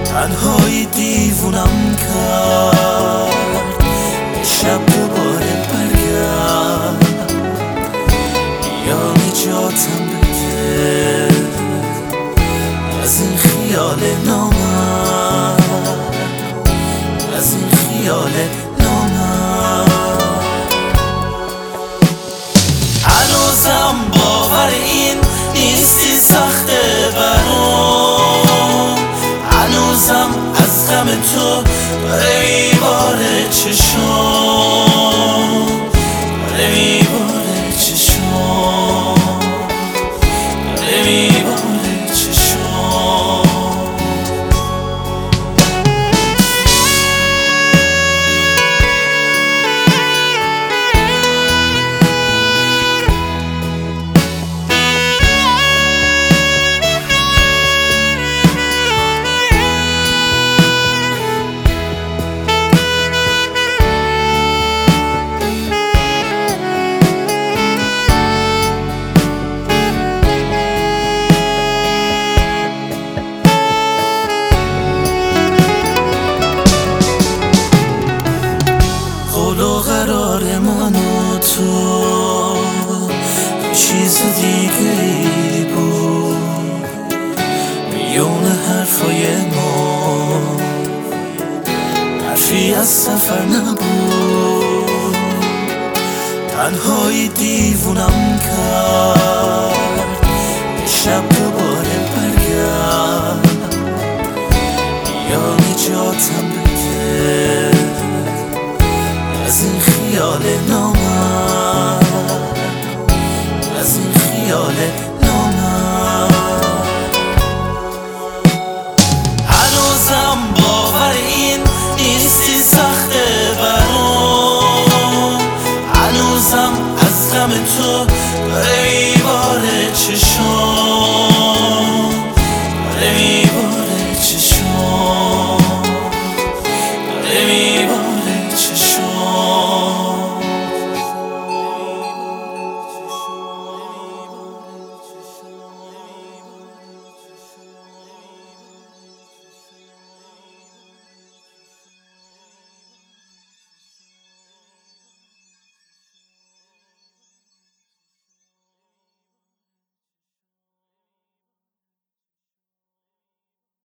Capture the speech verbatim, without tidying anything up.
تنهایی دیوونم کرد، شب دوباره برگرد، یا نجاتم بده از این خیال نامرد، از این خیال نامرد. هنوزم باور این نیستی سخته برام، هنوزم از غم تو داره میباره چشام، داره میباره چشام، داره میباره چشام. قرار من و تو یه چیز دیگه ای بود، میون حرفای ما حرفی از سفر نبود. تنهایی دیوونم کرد، یه شب دوباره برگرد، یا نجاتم